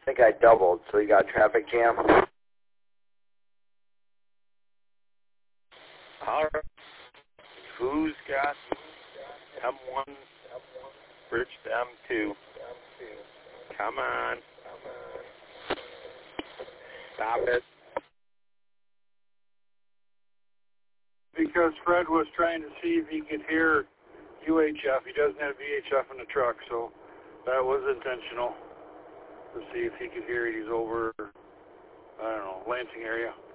think I doubled, so you got traffic jam. All right. Who's got M1 bridge to M2? Come on. Stop it. Because Fred was trying to see if he could hear UHF. He doesn't have VHF in the truck, so that was intentional to see if he could hear it. He's over, I don't know, Lansing area.